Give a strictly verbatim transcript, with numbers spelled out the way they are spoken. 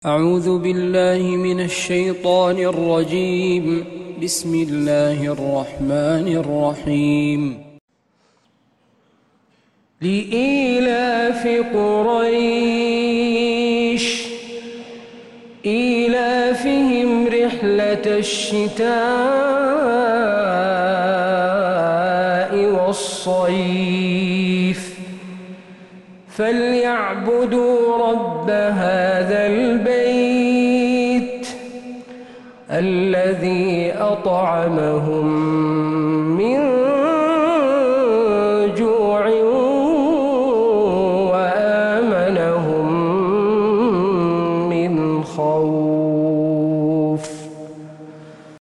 أعوذ بالله من الشيطان الرجيم. بسم الله الرحمن الرحيم. لإيلاف قريش إيلافهم رحلة الشتاء والصيف فليعبدوا رب هذا البيت الذي أطعمهم